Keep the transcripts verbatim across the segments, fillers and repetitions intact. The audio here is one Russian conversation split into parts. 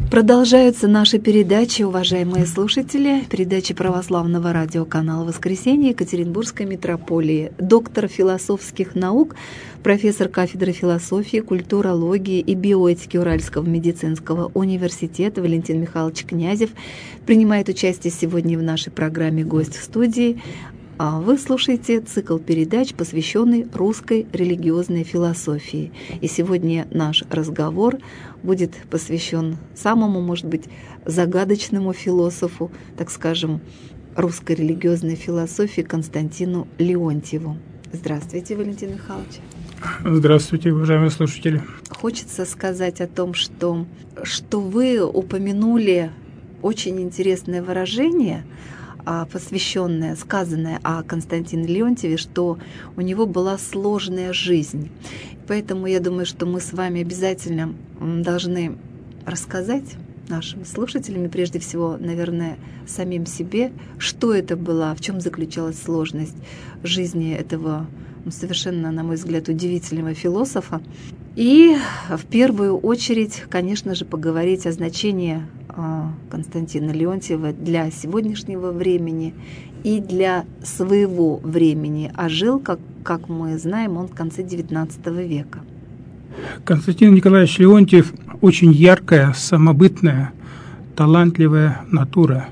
Продолжаются наши передачи, уважаемые слушатели, передачи православного радиоканала «Воскресенье» Екатеринбургской митрополии. Доктор философских наук, профессор кафедры философии, культурологии и биоэтики Уральского медицинского университета Валентин Михайлович Князев принимает участие сегодня в нашей программе «Гость в студии». А вы слушаете цикл передач, посвященный русской религиозной философии. И сегодня наш разговор будет посвящен самому, может быть, загадочному философу, так скажем, русской религиозной философии Константину Леонтьеву. Здравствуйте, Валентин Михайлович. Здравствуйте, уважаемые слушатели. Хочется сказать о том, что, что вы упомянули очень интересное выражение, посвященное, сказанное о Константине Леонтьеве, что у него была сложная жизнь. Поэтому я думаю, что мы с вами обязательно должны рассказать нашим слушателям, и прежде всего, наверное, самим себе, что это было, в чем заключалась сложность жизни этого ну, совершенно, на мой взгляд, удивительного философа. И в первую очередь, конечно же, поговорить о значении Константина Леонтьева для сегодняшнего времени и для своего времени. А жил, как, как мы знаем, он в конце девятнадцатого века. Константин Николаевич Леонтьев очень яркая, самобытная, талантливая натура.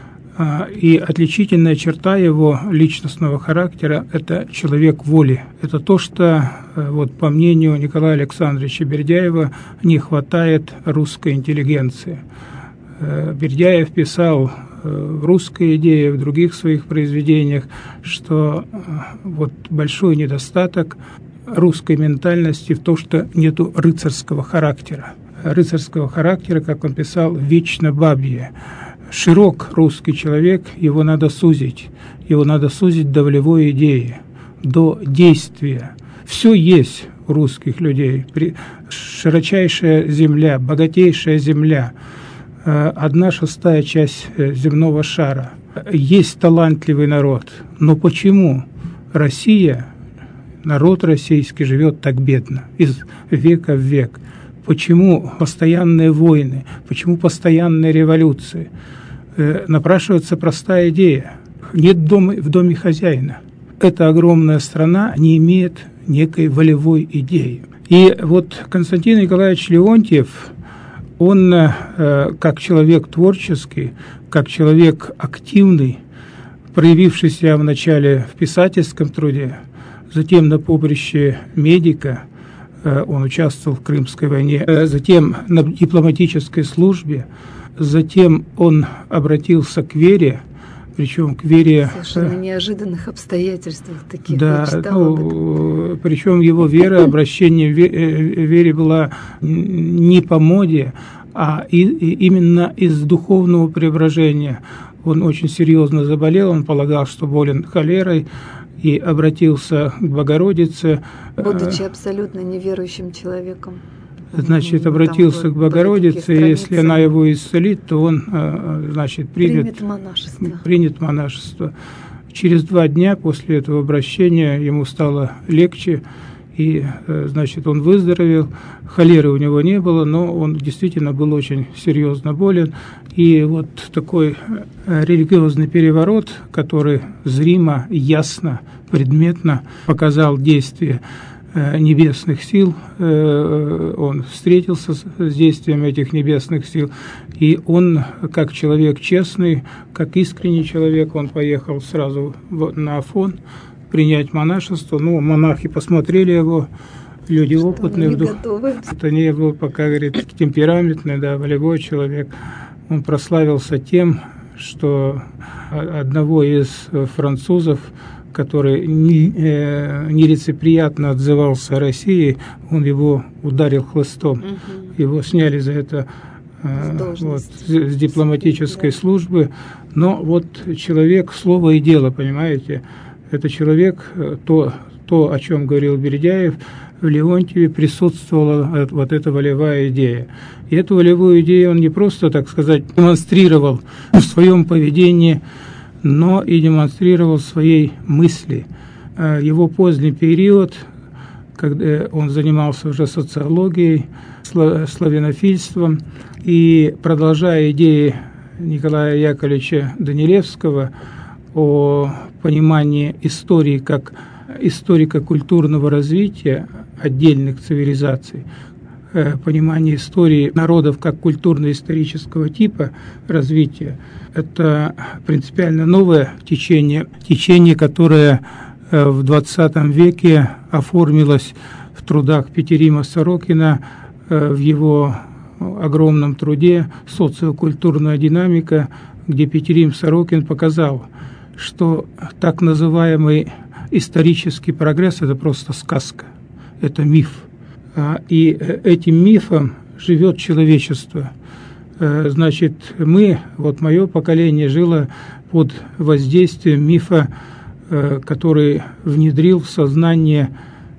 И отличительная черта его личностного характера – это человек воли. Это то, что, вот, по мнению Николая Александровича Бердяева, не хватает русской интеллигенции. Бердяев писал в «Русской идее», в других своих произведениях, что вот большой недостаток русской ментальности в том, что нету рыцарского характера. Рыцарского характера, как он писал, вечно бабье. Широк русский человек, его надо сузить. Его надо сузить до волевой идеи, до действия. Все есть у русских людей. Широчайшая земля, богатейшая земля, одна шестая часть земного шара. Есть талантливый народ. Но почему Россия, народ российский, живет так бедно, из века в век? Почему постоянные войны? Почему постоянные революции? Напрашивается простая идея. Нет дома, в доме хозяина. Эта огромная страна не имеет некой волевой идеи. И вот Константин Николаевич Леонтьев, он как человек творческий, как человек активный, проявившийся вначале в писательском труде, затем на поприще медика, он участвовал в Крымской войне, затем на дипломатической службе, затем он обратился к вере, причем к вере... Совершенно неожиданных обстоятельствах таких. Да, ну, причем его вера, обращение в вере была не по моде, а и, и именно из духовного преображения. Он очень серьезно заболел, он полагал, что болен холерой, и обратился к Богородице. Будучи абсолютно неверующим человеком. Значит, обратился к Богородице, и если она его исцелит, то он, значит, примет, примет монашество. Принят монашество. Через два дня после этого обращения ему стало легче, и, значит, он выздоровел. Холеры у него не было, но он действительно был очень серьезно болен. И вот такой религиозный переворот, который зримо, ясно, предметно показал действие небесных сил, он встретился с действием этих небесных сил, и он, как человек честный, как искренний человек, он поехал сразу на Афон принять монашество. Ну, монахи посмотрели его, люди что опытные, вдруг, это не был пока, говорит, темпераментный, да, волевой человек. Он прославился тем, что одного из французов, который нелицеприятно отзывался о России, он его ударил хлыстом. Угу. Его сняли за это с, вот, с дипломатической да. службы. Но вот человек слово и дело, понимаете, это человек, то, то о чем говорил Бердяев, в Леонтьеве присутствовала вот эта волевая идея. И эту волевую идею он не просто, так сказать, демонстрировал в своем поведении, но и демонстрировал своей мысли. Его поздний период, когда он занимался уже социологией, славянофильством, и, продолжая идеи Николая Яковлевича Данилевского о понимании истории как историко-культурного развития отдельных цивилизаций, понимание истории народов как культурно-исторического типа развития, это принципиально новое течение, течение, которое в двадцатом веке оформилось в трудах Петерима Сорокина, в его огромном труде «Социокультурная динамика», где Петерим Сорокин показал, что так называемый исторический прогресс – это просто сказка, это миф. И этим мифом живет человечество. Значит, мы, вот мое поколение жило под воздействием мифа, который внедрил в сознание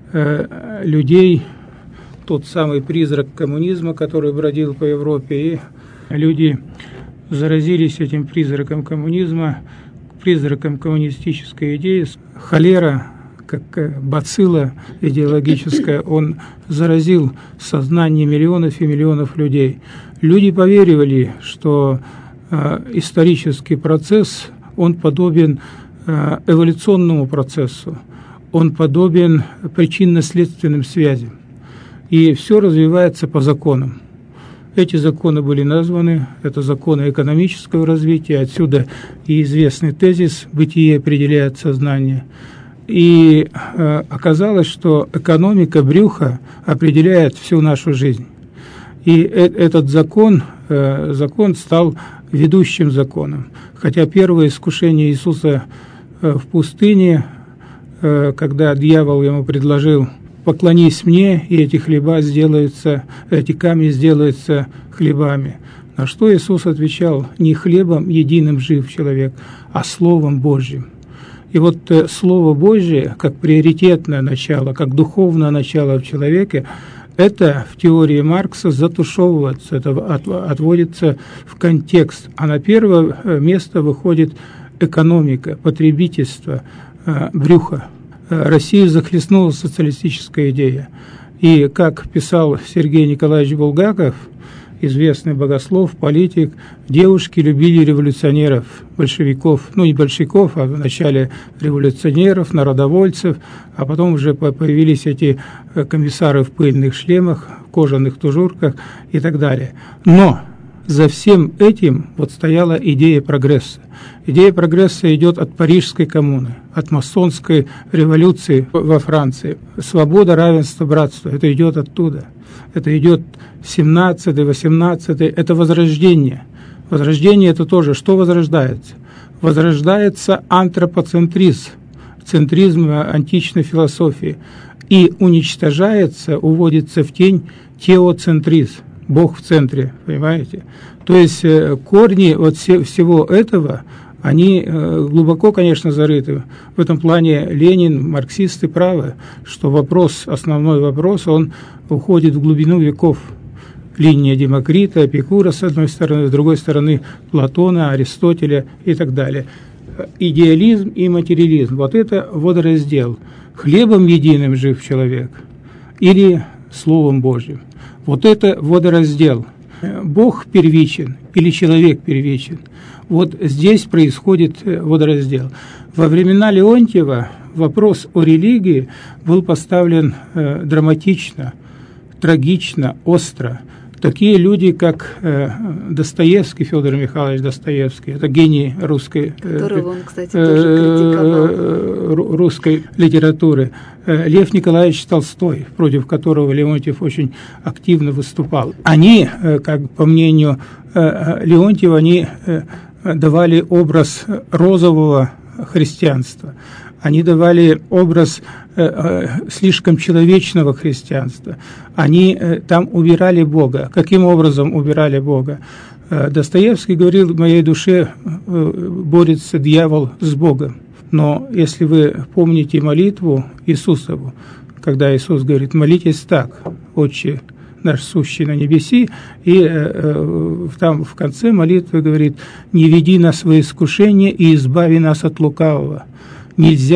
людей тот самый призрак коммунизма, который бродил по Европе, и люди заразились этим призраком коммунизма, призраком коммунистической идеи. Холера, как бацилла идеологическая, он заразил сознание миллионов и миллионов людей. Люди поверили, что э, исторический процесс, он подобен э, эволюционному процессу, он подобен причинно-следственным связям. И все развивается по законам. Эти законы были названы, это законы экономического развития, отсюда и известный тезис «бытие определяет сознание». И э, оказалось, что экономика брюха определяет всю нашу жизнь. И э, этот закон, э, закон стал ведущим законом. Хотя первое искушение Иисуса э, в пустыне, э, когда дьявол ему предложил: «Поклонись мне, и эти хлеба сделаются, эти камни сделаются хлебами». На что Иисус отвечал: «Не хлебом единым жив человек, а Словом Божьим». И вот Слово Божье, как приоритетное начало, как духовное начало в человеке, это в теории Маркса затушевывается, это отводится в контекст. А на первое место выходит экономика, потребительство, брюхо. Россию захлестнула социалистическая идея. И, как писал Сергей Николаевич Булгаков, известный богослов, политик, девушки любили революционеров, большевиков, ну не большевиков, а вначале революционеров, народовольцев, а потом уже появились эти комиссары в пыльных шлемах, в кожаных тужурках и так далее. Но за всем этим вот стояла идея прогресса. Идея прогресса идет от Парижской коммуны, от масонской революции во Франции. Свобода, равенство, братство – это идет оттуда. Это идет семнадцатый, восемнадцатый, это возрождение. Возрождение – это тоже, что возрождается? Возрождается антропоцентризм, центризм античной философии. И уничтожается, уводится в тень теоцентризм. Бог в центре, понимаете? То есть корни вот всего этого, они глубоко, конечно, зарыты. В этом плане Ленин, марксисты правы, что вопрос, основной вопрос, он уходит в глубину веков. Линия Демокрита, Эпикура, с одной стороны, с другой стороны Платона, Аристотеля и так далее. Идеализм и материализм. Вот это водораздел. Хлебом единым жив человек или Словом Божьим. Вот это водораздел. Бог первичен или человек первичен. Вот здесь происходит водораздел. Во времена Леонтьева вопрос о религии был поставлен э, драматично, трагично, остро. Такие люди, как э, Достоевский, Федор Михайлович Достоевский, это гений русской, которого он, кстати, тоже критиковал. Русской литературы, э, Лев Николаевич Толстой, против которого Леонтьев очень активно выступал. Они, э, как по мнению э, Леонтьева, они э, давали образ розового христианства. Они давали образ э, э, слишком человечного христианства. Они э, там убирали Бога. Каким образом убирали Бога? Э, Достоевский говорил: в моей душе э, борется дьявол с Богом. Но если вы помните молитву Иисусову, когда Иисус говорит: молитесь так: Отче наш сущий на небеси, и э, э, там в конце молитвы говорит: не веди нас во искушение и избави нас от лукавого. Нельзя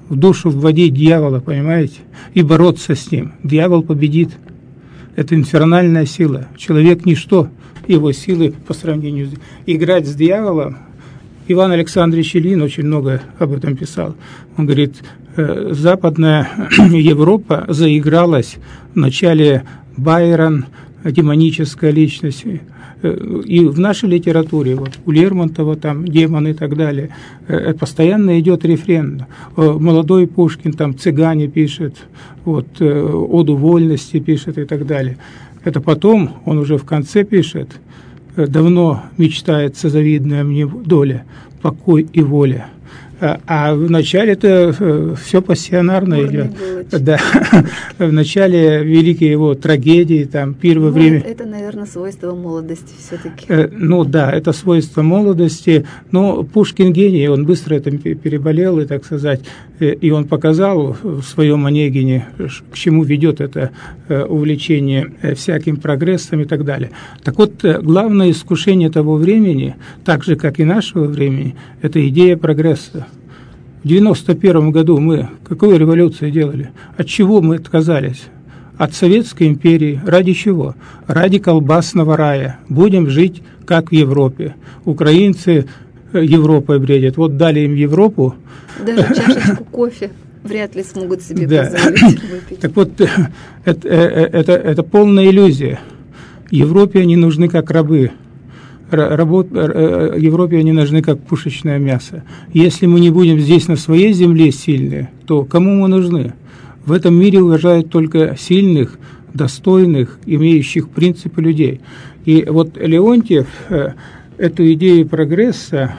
в душу вводить дьявола, понимаете, и бороться с ним. Дьявол победит. Это инфернальная сила. Человек – ничто, его силы по сравнению с... Играть с дьяволом, Иван Александрович Ильин очень много об этом писал. Он говорит, Западная Европа заигралась в начале Байрон, демоническая личность. И в нашей литературе, вот у Лермонтова там демон и так далее, постоянно идет рефрен. Молодой Пушкин там «Цыгане» пишет, вот, «Оду вольности» пишет и так далее. Это потом, он уже в конце пишет, давно мечтается завидная мне доля, покой и воля. А, а в начале это все пассионарно идет. Да. В начале великие его трагедии, там, пир во время... Это, наверное, свойство молодости все-таки. Э, ну да, это свойство молодости. Но Пушкин гений, он быстро это переболел, и, так сказать, и он показал в своем Онегине, к чему ведет это увлечение всяким прогрессом и так далее. Так вот, главное искушение того времени, так же, как и нашего времени, это идея прогресса. В девяносто первом году мы какую революцию делали? От чего мы отказались? От Советской империи. Ради чего? Ради колбасного рая. Будем жить, как в Европе. Украинцы Европой бредят. Вот дали им Европу. Даже чашечку кофе вряд ли смогут себе позволить выпить. Так вот, это, это, это полная иллюзия. Европе они нужны как рабы. Работ, Европе они нужны как пушечное мясо. Если мы не будем здесь на своей земле сильные, то кому мы нужны? В этом мире уважают только сильных, достойных, имеющих принципы людей. И вот Леонтьев эту идею прогресса,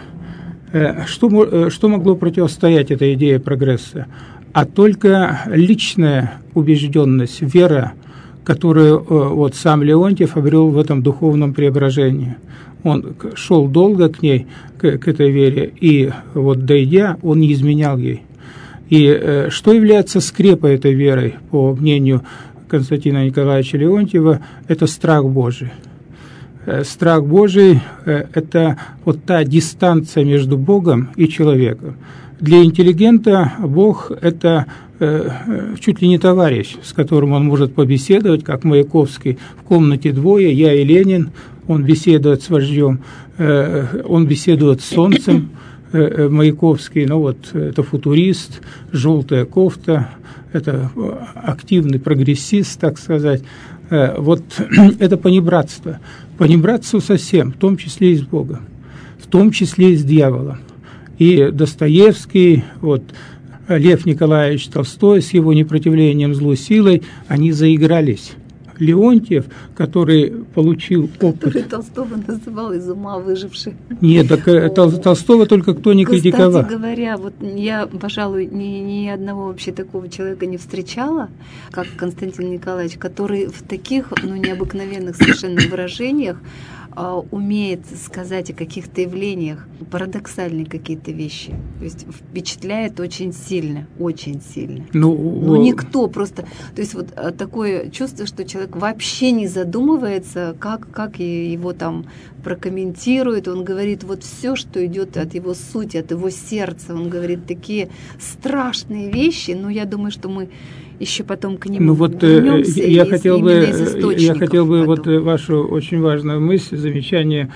что, что могло противостоять этой идее прогресса? А только личная убежденность, вера, которую вот сам Леонтьев обрел в этом духовном преображении. Он шел долго к ней, к, к этой вере, и вот дойдя, он не изменял ей. И э, что является скрепой этой веры, по мнению Константина Николаевича Леонтьева, это страх Божий. Э, страх Божий э, – это вот та дистанция между Богом и человеком. Для интеллигента Бог – это э, чуть ли не товарищ, с которым он может побеседовать, как Маяковский. В комнате двое, я и Ленин. Он беседует с вождем, э, он беседует с солнцем, э, Маяковский, ну вот, это футурист, желтая кофта, это активный прогрессист, так сказать. Э, вот это понебратство. Понебратство со всем, в том числе и с Богом, в том числе и с дьяволом. И Достоевский, вот, Лев Николаевич Толстой с его непротивлением злу силой, они заигрались. Леонтьев, который получил опыт... Который Толстого называл из ума выживший. Нет, так Тол, Толстого только кто не критиковал. Кстати говоря, вот я, пожалуй, ни, ни одного вообще такого человека не встречала, как Константин Николаевич, который в таких, ну, необыкновенных совершенно выражениях а, умеет сказать о каких-то явлениях, парадоксальные какие-то вещи. То есть впечатляет очень сильно, очень сильно. Ну, ну никто просто... То есть вот такое чувство, что человек вообще не задумывается, как, как его там прокомментирует. Он говорит вот все, что идет от его сути, от его сердца. Он говорит такие страшные вещи, но я думаю, что мы еще потом к нему ну, вот, вернемся. Я из, хотел бы, я хотел бы потом. вот вашу очень важную мысль, замечание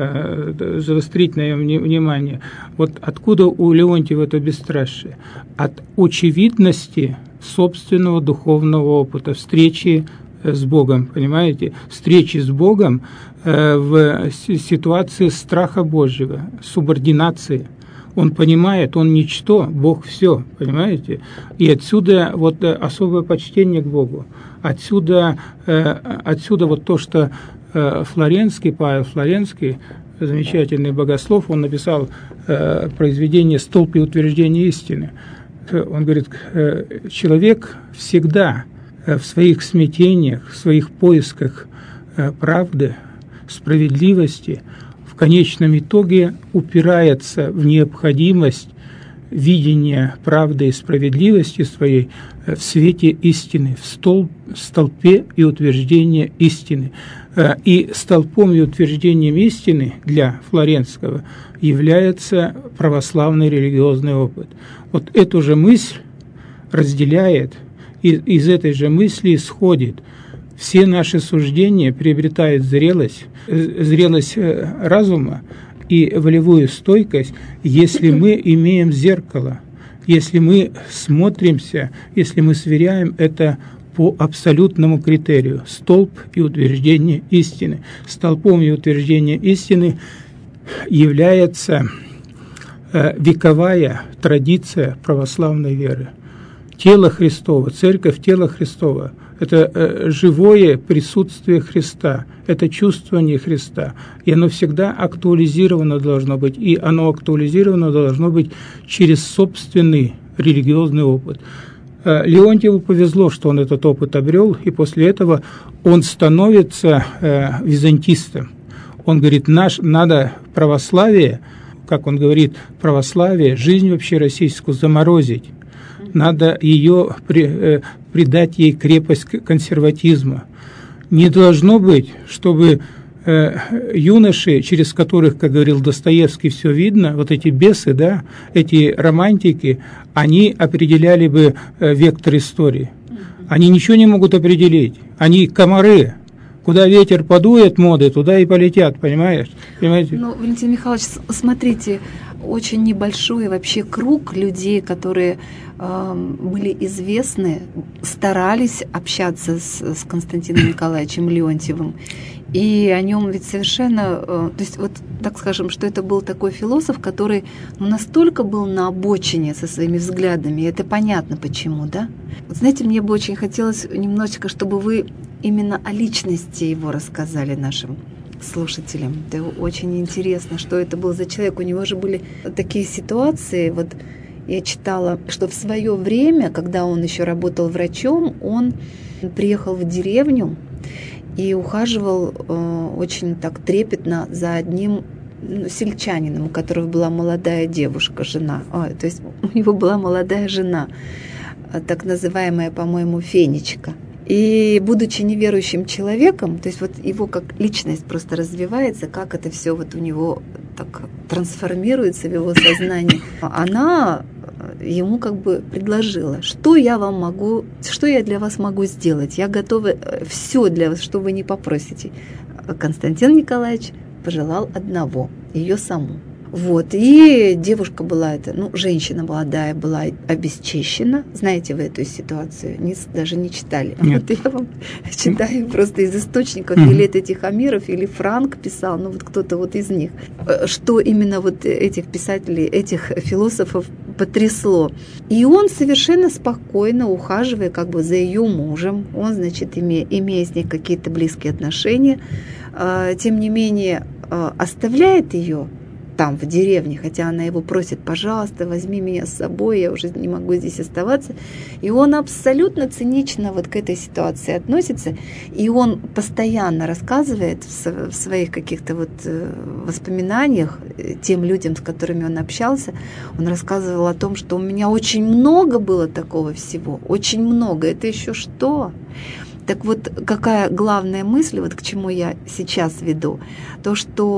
э, заострить на ее внимание. Вот откуда у Леонтьева это бесстрашие? От очевидности собственного духовного опыта, встречи с Богом, понимаете? Встречи с Богом э, в ситуации страха Божьего, субординации. Он понимает, он ничто, Бог все, понимаете? И отсюда вот особое почтение к Богу. Отсюда, э, отсюда вот то, что э, Флоренский, Павел Флоренский, замечательный богослов, он написал э, произведение «Столб и утверждение истины». Он говорит, э, человек всегда в своих смятениях, в своих поисках э, правды, справедливости в конечном итоге упирается в необходимость видения правды и справедливости своей в свете истины, в столб, в столпе и утверждения истины. И столпом и утверждением истины для Флоренского является православный религиозный опыт. Вот эту же мысль разделяет, и из этой же мысли исходит. Все наши суждения приобретают зрелость, зрелость разума и волевую стойкость, если мы имеем зеркало, если мы смотримся, если мы сверяем это по абсолютному критерию – столб и утверждение истины. Столпом и утверждением истины является вековая традиция православной веры. Тело Христово, церковь тела Христова – это живое присутствие Христа, это чувствование Христа, и оно всегда актуализировано должно быть, и оно актуализировано должно быть через собственный религиозный опыт. Леонтьеву повезло, что он этот опыт обрел, и после этого он становится э, византистом. Он говорит, наш, надо православие, как он говорит, православие, жизнь вообще российскую заморозить. Надо ее при, э, придать ей крепость консерватизма. Не должно быть, чтобы э, юноши, через которых, как говорил Достоевский, все видно, вот эти бесы, да, эти романтики, они определяли бы э, вектор истории. Они ничего не могут определить. Они комары. Куда ветер подует моды, туда и полетят, понимаешь? Понимаете? Ну, Валентин Михайлович, смотрите, очень небольшой вообще круг людей, которые э, были известны, старались общаться с, с Константином Николаевичем Леонтьевым. И о нем ведь совершенно, э, то есть вот так скажем, что это был такой философ, который ну, настолько был на обочине со своими взглядами, и это понятно почему, да? Вот знаете, мне бы очень хотелось немножечко, чтобы вы именно о личности его рассказали нашим слушателям. Это очень интересно, что это был за человек. У него же были такие ситуации, вот я читала, что в свое время, когда он еще работал врачом, он приехал в деревню и ухаживал э, очень так трепетно за одним ну, сельчанином, у которого была молодая девушка, жена. Ой, то есть у него была молодая жена, так называемая, по-моему, Фенечка. И будучи неверующим человеком, то есть вот его как личность просто развивается, как это все вот у него так трансформируется в его сознании, она ему как бы предложила, что я вам могу, что я для вас могу сделать, я готова все для вас, что вы не попросите. Константин Николаевич пожелал одного, ее саму. Вот, и девушка была, это, ну, женщина молодая была обесчещена. Знаете вы эту ситуацию? Не, даже не читали. Нет. Вот я вам читаю просто из источников, mm-hmm. или это Тихомиров, или Франк писал, ну вот кто-то вот из них. Что именно вот этих писателей, этих философов потрясло. И он совершенно спокойно, ухаживая как бы за ее мужем, он, значит, имея, имея с ней какие-то близкие отношения, тем не менее оставляет ее там, в деревне, хотя она его просит, пожалуйста, возьми меня с собой, я уже не могу здесь оставаться. И он абсолютно цинично вот к этой ситуации относится, и он постоянно рассказывает в своих каких-то вот воспоминаниях тем людям, с которыми он общался, он рассказывал о том, что у меня очень много было такого всего, очень много, это еще что? Так вот, какая главная мысль, вот к чему я сейчас веду, то,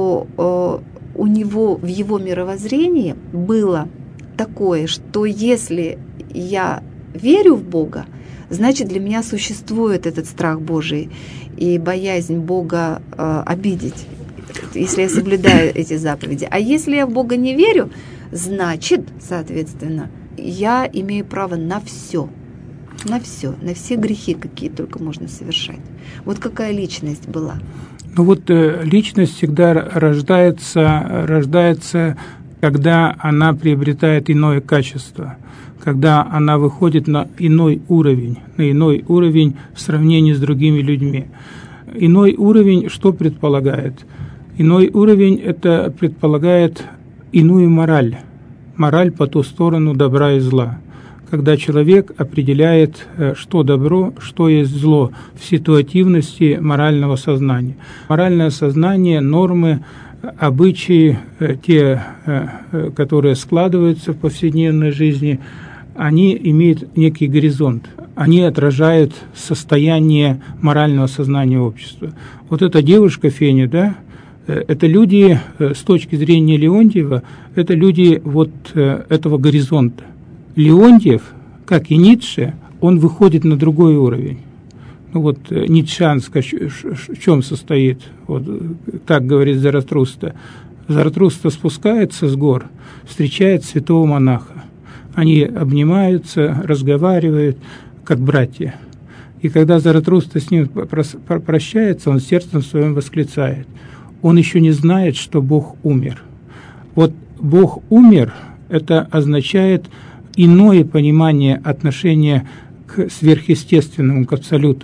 что у него в его мировоззрении было такое, что если я верю в Бога, значит для меня существует этот страх Божий и боязнь Бога э, обидеть, если я соблюдаю эти заповеди. А если я в Бога не верю, значит, соответственно, я имею право на все, на все, на все грехи, какие только можно совершать. Вот какая личность была. Ну вот э, личность всегда рождается, рождается, когда она приобретает иное качество, когда она выходит на иной уровень, на иной уровень в сравнении с другими людьми. Иной уровень что предполагает? Иной уровень это предполагает иную мораль, мораль по ту сторону добра и зла. Когда человек определяет, что добро, что есть зло в ситуативности морального сознания. Моральное сознание, нормы, обычаи, те, которые складываются в повседневной жизни, они имеют некий горизонт, они отражают состояние морального сознания общества. Вот эта девушка Феня, да, это люди, с точки зрения Леонтьева, это люди вот этого горизонта. Леонтьев, как и Ницше, он выходит на другой уровень. Ну вот ницшеанское в чем состоит? Вот так говорит Заратрустра. Заратрустра спускается с гор, встречает святого монаха. Они обнимаются, разговаривают, как братья. И когда Заратрустра с ним прощается, он сердцем своим восклицает: он еще не знает, что Бог умер. Вот Бог умер, это означает иное понимание отношения к сверхъестественному, к абсолюту.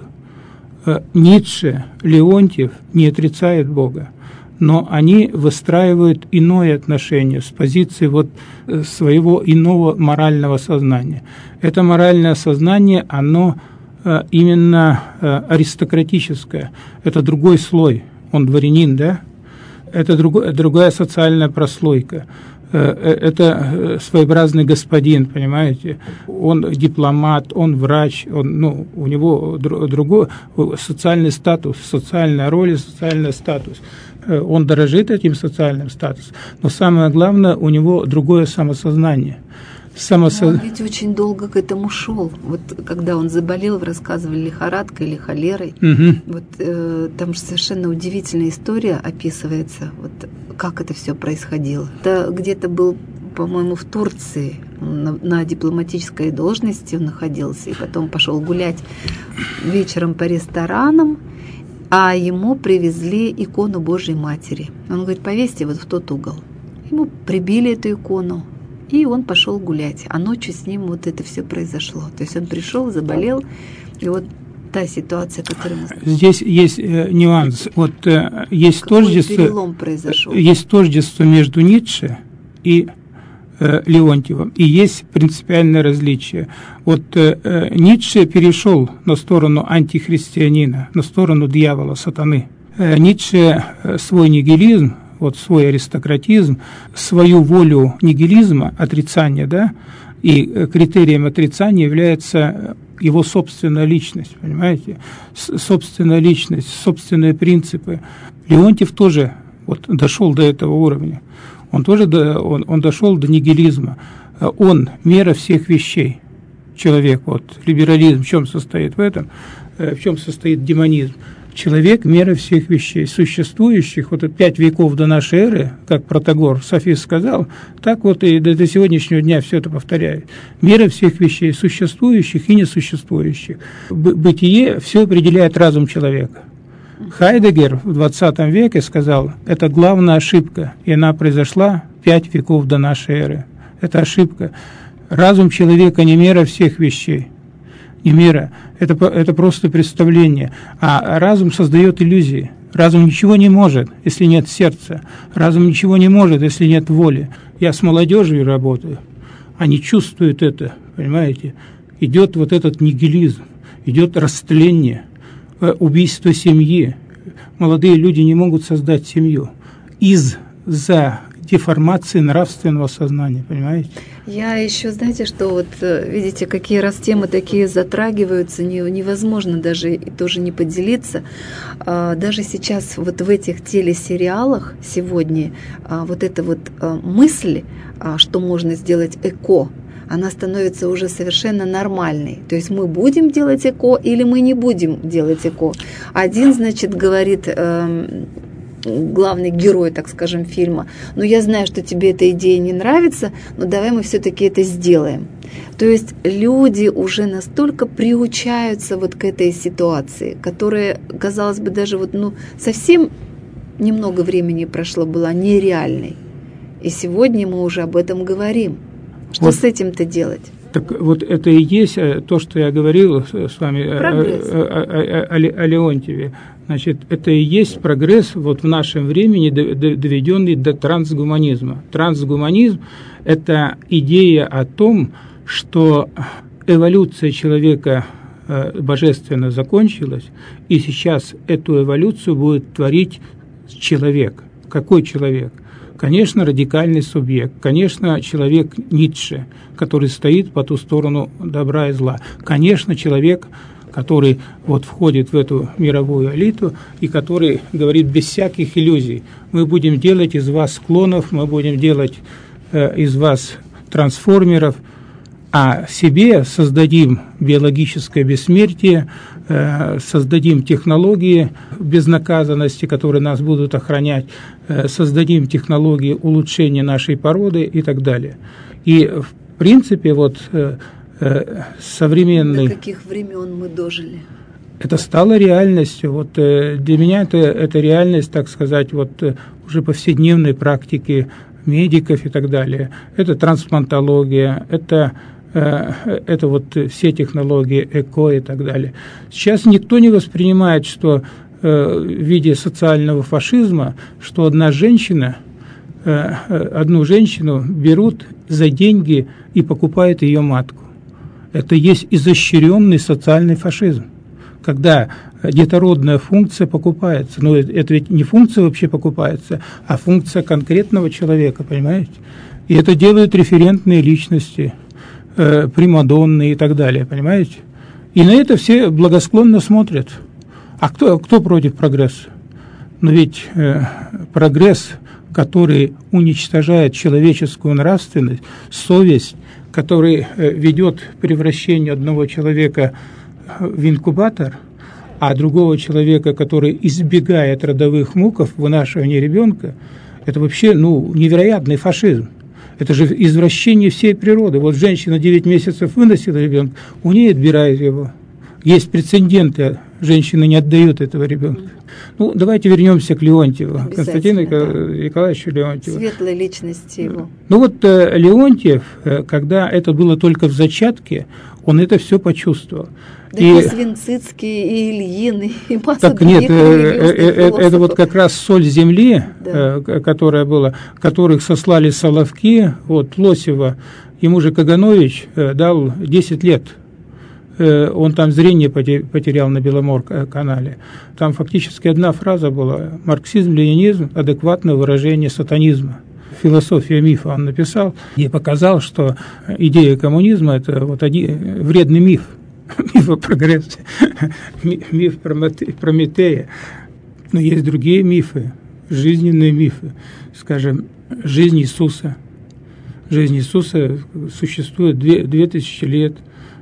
Ницше, Леонтьев не отрицают Бога, но они выстраивают иное отношение с позиции вот своего иного морального сознания. Это моральное сознание, оно именно аристократическое, это другой слой, он дворянин, да? Это другой, другая социальная прослойка. Это своеобразный господин, понимаете, он дипломат, он врач, он, ну, у него другой социальный статус, социальная роль, социальный статус. Он дорожит этим социальным статусом, но самое главное, у него другое самосознание. Самосо... Он ведь очень долго к этому шел. Вот когда он заболел, рассказывали, лихорадкой или холерой. Угу. Вот э, там же совершенно удивительная история описывается. Вот как это все происходило. Это где-то был, по-моему, в Турции на, на дипломатической должности он находился, и потом пошел гулять вечером по ресторанам, а ему привезли икону Божьей Матери. Он говорит: повесьте вот в тот угол. Ему прибили эту икону. И он пошел гулять, а ночью с ним вот это все произошло. То есть он пришел, заболел, и вот та ситуация, которая... Здесь есть э, нюанс. Вот э, есть тождество, перелом произошел? Есть тождество между Ницше и э, Леонтьевым, и есть принципиальное различие. Вот э, Ницше перешел на сторону антихристианина, на сторону дьявола, сатаны. Э, Ницше э, свой нигилизм, вот свой аристократизм, свою волю нигилизма, отрицания, да, и критерием отрицания является его собственная личность, понимаете, собственная личность, собственные принципы. Леонтьев тоже вот дошел до этого уровня, он тоже до, он, он дошел до нигилизма, он мера всех вещей, человек, вот либерализм в чем состоит в этом, в чем состоит демонизм. Человек – мера всех вещей, существующих, вот пять веков до нашей эры, как Протагор, софист сказал, так вот и до, до сегодняшнего дня все это повторяет. Мера всех вещей, существующих и несуществующих. Бытие все определяет разум человека. Хайдеггер в двадцатом веке сказал, это главная ошибка, и она произошла пять веков до нашей эры. Это ошибка. Разум человека не мера всех вещей. Не мера, это, это просто представление. А разум создает иллюзии. Разум ничего не может, если нет сердца. Разум ничего не может, если нет воли. Я с молодежью работаю. Они чувствуют это, понимаете? Идет вот этот нигилизм, идет растление, убийство семьи. Молодые люди не могут создать семью из-за деформации нравственного сознания, понимаете? Я еще, знаете, что вот, видите, какие раз темы такие затрагиваются, не, невозможно даже и тоже не поделиться. А, даже сейчас вот в этих телесериалах сегодня а, вот эта вот а, мысль, а, что можно сделать эко, она становится уже совершенно нормальной. То есть мы будем делать эко или мы не будем делать эко. Один, значит, говорит... Э, главный герой, так скажем, фильма, но я знаю, что тебе эта идея не нравится, но давай мы все-таки это сделаем. То есть люди уже настолько приучаются вот к этой ситуации, которая, казалось бы, даже вот, ну, совсем немного времени прошло, была нереальной. И сегодня мы уже об этом говорим. Что вот с этим-то делать? Так вот это и есть то, что я говорил с вами о, о, о, о Леонтьеве. Значит, это и есть прогресс вот в нашем времени, доведенный до трансгуманизма. Трансгуманизм – это идея о том, что эволюция человека божественно закончилась, и сейчас эту эволюцию будет творить человек. Какой человек? Конечно, радикальный субъект, конечно, человек Ницше, который стоит по ту сторону добра и зла, конечно, человек, который вот входит в эту мировую элиту и который говорит без всяких иллюзий: мы будем делать из вас клонов, мы будем делать э, из вас трансформеров, а себе создадим биологическое бессмертие, э, создадим технологии безнаказанности, которые нас будут охранять, э, создадим технологии улучшения нашей породы и так далее. И в принципе вот э, современный... До каких времен мы дожили? Это стало реальностью. Вот для меня это, это реальность, так сказать, вот уже повседневной практики медиков и так далее. Это трансплантология, это, это вот все технологии ЭКО и так далее. Сейчас никто не воспринимает, что в виде социального фашизма, что одна женщина, одну женщину берут за деньги и покупают ее матку. Это есть изощренный социальный фашизм, когда детородная функция покупается. Но это ведь не функция вообще покупается, а функция конкретного человека, понимаете? И это делают референтные личности, э, примадонны и так далее, понимаете? И на это все благосклонно смотрят. А кто, кто против прогресса? Но ведь э, прогресс, который уничтожает человеческую нравственность, совесть, который ведет к превращению одного человека в инкубатор, а другого человека, который избегает родовых муков, вынашивания ребенка, это вообще ну, невероятный фашизм. Это же извращение всей природы. Вот женщина девять месяцев выносила ребенка, у нее отбирают его. Есть прецеденты, женщины не отдают этого ребенка. Ну, давайте вернемся к Леонтьеву, Константину да. Николаевичу Леонтьеву. Светлой личности его. Ну вот Леонтьев, когда это было только в зачатке, он это все почувствовал. Да и, и Свинцицкий, и Ильин, и масса так других нет, это, это вот как раз соль земли, да. которая была, которых сослали Соловки, вот Лосева, ему же Каганович дал десять лет. Он там зрение потерял на Беломор-канале. Там фактически одна фраза была: «Марксизм-ленинизм – адекватное выражение сатанизма». «Философия мифа» он написал, и показал, что идея коммунизма – это вот один вредный миф, миф о прогрессе, миф Прометея. Но есть другие мифы, жизненные мифы, скажем, жизнь Иисуса. Жизнь Иисуса существует две, две тысячи лет.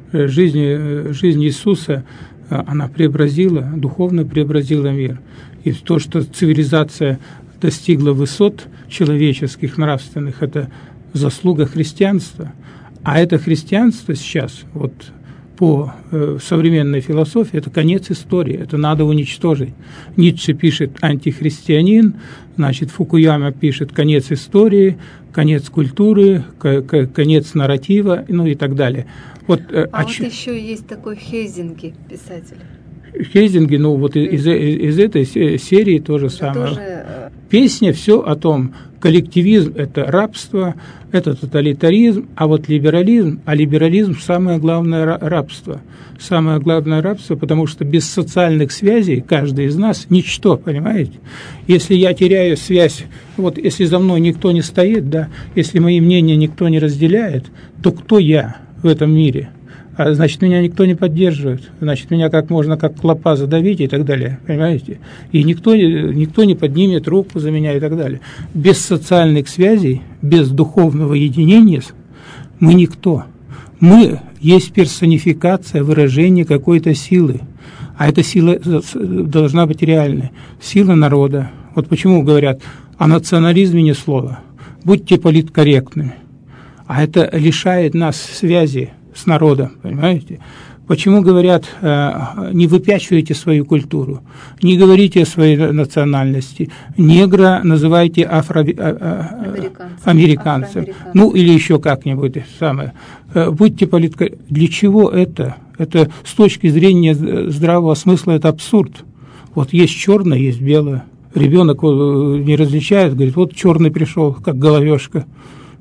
Жизнь, жизнь Иисуса, она преобразила, духовно преобразила мир. И то, что цивилизация достигла высот человеческих, нравственных, это заслуга христианства. А это христианство сейчас, вот по э, современной философии, это конец истории, это надо уничтожить. Ницше пишет «антихристианин», значит, Фукуяма пишет «конец истории», «конец культуры», «конец нарратива», ну и так далее. Вот, а, а вот ч... еще есть такой Хейзинги, писатель. Хейзинги, ну вот из, из, из этой серии то же самое. Тоже... Песня все о том, коллективизм – это рабство, это тоталитаризм, а вот либерализм, а либерализм – самое главное рабство. Самое главное рабство, потому что без социальных связей каждый из нас – ничто, понимаете? Если я теряю связь, вот если за мной никто не стоит, да, если мои мнения никто не разделяет, то кто я в этом мире? А значит, меня никто не поддерживает, значит, меня как можно как клопа задавить и так далее, понимаете? И никто, никто не поднимет руку за меня и так далее. Без социальных связей, без духовного единения мы никто. Мы есть персонификация, выражение какой-то силы, а эта сила должна быть реальной. Сила народа. Вот почему говорят о национализме ни слова. Будьте политкорректными. А это лишает нас связи с народом, понимаете? Почему говорят, не выпячивайте свою культуру, не говорите о своей национальности, негра называйте афро... американцем, американцем. Ну или еще как-нибудь самое. Будьте политкорректны. Для чего это? Это с точки зрения здравого смысла это абсурд. Вот есть черное, есть белое. Ребенок не различает, говорит, вот черный пришел, как головешка.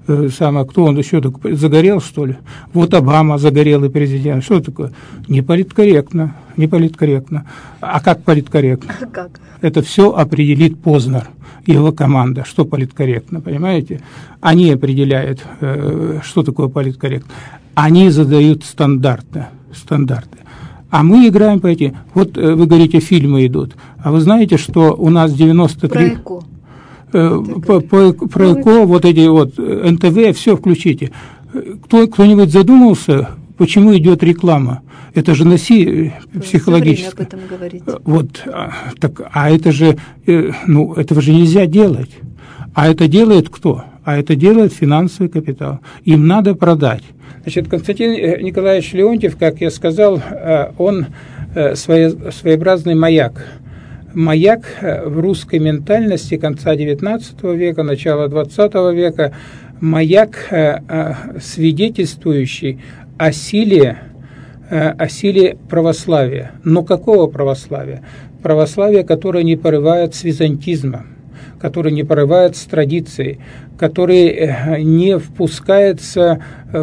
Самое, кто он еще такой, загорел, что ли? Вот Обама загорелый президент. Что такое? Не политкорректно, не политкорректно. А как политкорректно? А как? Это все определит Познер и его команда, что политкорректно, понимаете? Они определяют, что такое политкорректно. Они задают стандарты, стандарты. А мы играем по этим. Вот вы говорите, фильмы идут. А вы знаете, что у нас девяносто три... Про ЭКО. По, по, про ЭКО, вот эти вот эн тэ вэ, все включите. Кто, кто-нибудь задумался, почему идет реклама? Это же носи психологически. Об этом говорите. Вот, так, а это же, ну, этого же нельзя делать. А это делает кто? А это делает финансовый капитал. Им надо продать. Значит, Константин Николаевич Леонтьев, как я сказал, он своеобразный маяк. Маяк в русской ментальности конца девятнадцатого века, начала двадцатого века, маяк, свидетельствующий о силе, о силе православия. Но какого православия? Православия, которое не порывает с византизмом, который не порывает с традицией, который не впускается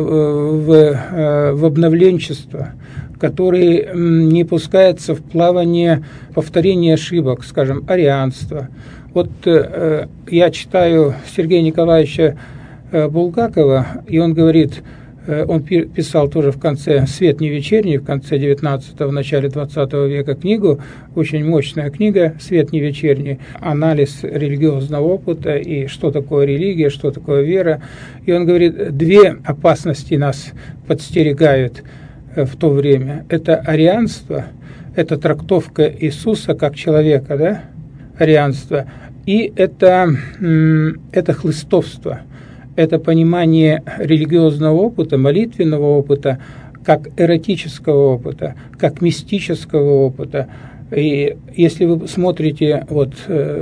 в, в обновленчество, который не пускается в плавание повторения ошибок, скажем, арианства. Вот э, я читаю Сергея Николаевича э, Булгакова, и он говорит, э, он писал тоже в конце «Свет не вечерний», в конце девятнадцатого, в начале двадцатого века книгу, очень мощная книга «Свет не вечерний», анализ религиозного опыта и что такое религия, что такое вера. И он говорит, две опасности нас подстерегают в то время. Это арианство, это трактовка Иисуса как человека, да, арианство, и это, это хлыстовство, это понимание религиозного опыта, молитвенного опыта, как эротического опыта, как мистического опыта. И если вы смотрите вот,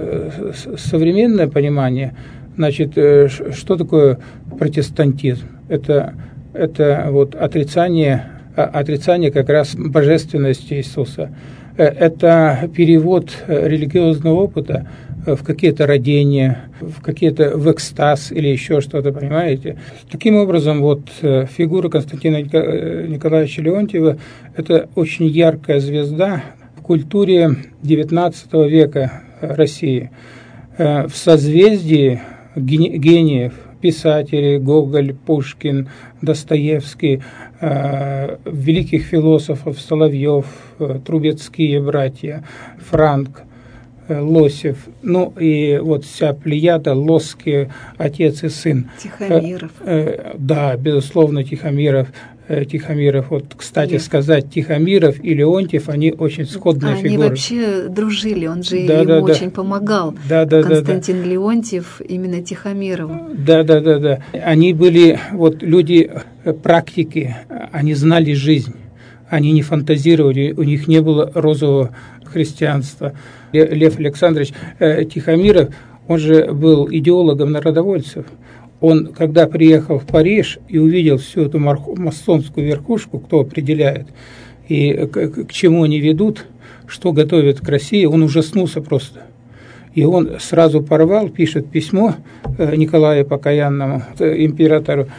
современное понимание, значит, что такое протестантизм? Это, это вот отрицание отрицание как раз божественности Иисуса. Это перевод религиозного опыта в какие-то родения, в какие-то в экстаз или еще что-то, понимаете? Таким образом, вот фигура Константина Николаевича Леонтьева – это очень яркая звезда в культуре девятнадцатого века России. В созвездии гениев, писателей Гоголь, Пушкин, Достоевский, э, великих философов Соловьев, э, Трубецкие братья, Франк, э, Лосев, ну и вот вся плеяда, Лоски, отец и сын. Тихомиров. Э, э, да, безусловно, Тихомиров. Тихомиров. Вот, кстати Нет. сказать, Тихомиров и Леонтьев, они очень сходные они фигуры. Они вообще дружили, он же да, ему да, очень да. помогал. Да, да, Константин да, да. Леонтьев именно Тихомирову. Да, да, да, да. Они были вот люди практики, они знали жизнь, они не фантазировали, у них не было розового христианства. Лев Александрович Тихомиров, он же был идеологом народовольцев. Он, когда приехал в Париж и увидел всю эту масонскую верхушку, кто определяет и к, к чему они ведут, что готовят к России, он ужаснулся просто. И он сразу порвал, пишет письмо Николаю Покаянному, императору,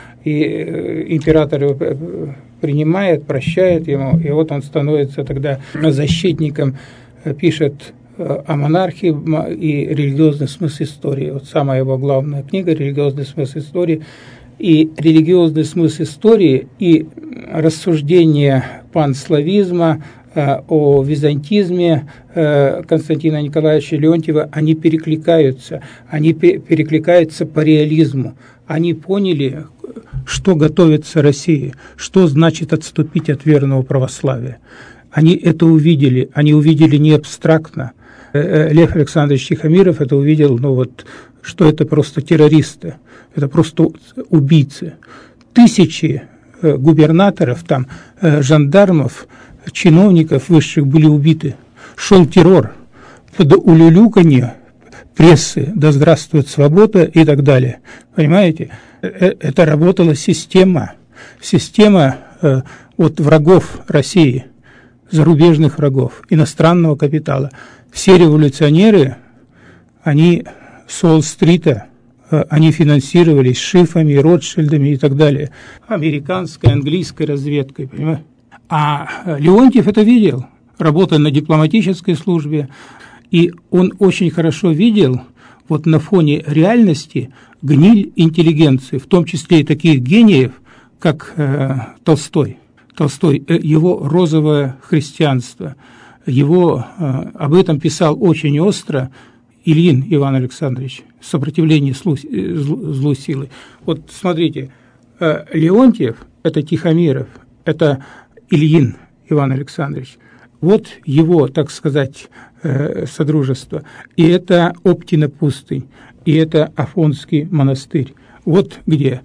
и император его принимает, прощает ему, и вот он становится тогда защитником, пишет о монархии и религиозный смысл истории. Вот самая его главная книга «Религиозный смысл истории». И религиозный смысл истории и рассуждения панславизма, о византизме Константина Николаевича Леонтьева, они перекликаются. Они перекликаются по реализму. Они поняли, что готовится России, что значит отступить от верного православия. Они это увидели. Они увидели не абстрактно. Лев Александрович Тихомиров это увидел, ну вот, что это просто террористы, это просто убийцы. Тысячи губернаторов, там, жандармов, чиновников высших были убиты. Шел террор под улюлюканье прессы, да здравствует свобода и так далее. Понимаете? Это работала система, система от врагов России, зарубежных врагов, иностранного капитала. Все революционеры, они с Уолл-стрита, они финансировались Шифами, Ротшильдами и так далее, американской, английской разведкой, понимаете? А Леонтьев это видел, работая на дипломатической службе, и он очень хорошо видел вот на фоне реальности гниль интеллигенции, в том числе и таких гениев, как э, Толстой. Толстой, э, его розовое христианство, его, э, об этом писал очень остро Ильин Иван Александрович, «Сопротивление злу, злу, злу силы». Вот смотрите, э, Леонтьев – это Тихомиров, это Ильин Иван Александрович. Вот его, так сказать, э, содружество. И это Оптина пустынь, и это Афонский монастырь. Вот где.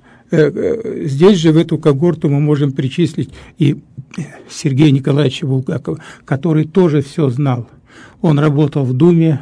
Здесь же в эту когорту мы можем причислить и Сергея Николаевича Булгакова, который тоже все знал. Он работал в Думе,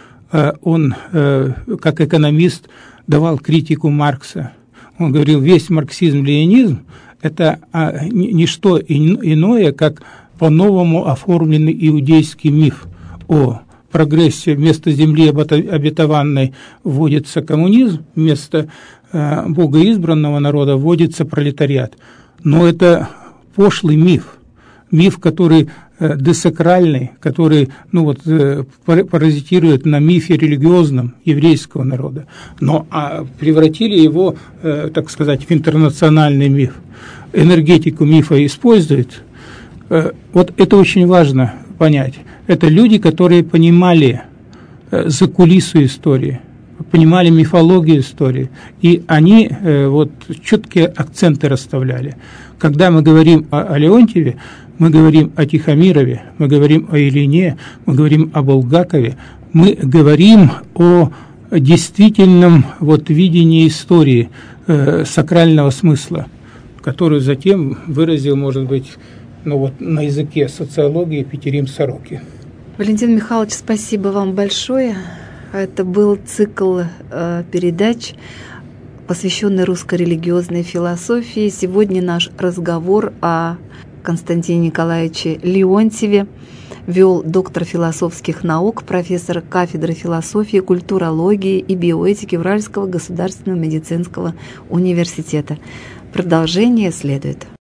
он, как экономист, давал критику Маркса. Он говорил, весь марксизм-ленинизм – это не что иное, как по-новому оформленный иудейский миф о прогрессе. Вместо земли обетованной вводится коммунизм, вместо э, богоизбранного народа вводится пролетариат. Но это пошлый миф, миф, который э, десакральный, который ну вот, э, паразитирует на мифе религиозном еврейского народа. Но а превратили его, э, так сказать, в интернациональный миф. Энергетику мифа используют. Э, вот это очень важно понять. Это люди, которые понимали э, закулису истории, понимали мифологию истории, и они э, вот четкие акценты расставляли. Когда мы говорим о, о Леонтьеве, мы говорим о Тихомирове, мы говорим о Ильине, мы говорим о Булгакове, мы говорим о действительном вот видении истории э, сакрального смысла, которую затем выразил, может быть, ну вот на языке социологии Петерим Сороки. Валентин Михайлович, спасибо вам большое. Это был цикл э, передач, посвященный русско-религиозной философии. Сегодня наш разговор о Константине Николаевиче Леонтьеве вел доктор философских наук, профессор кафедры философии, культурологии и биоэтики Уральского государственного медицинского университета. Продолжение следует.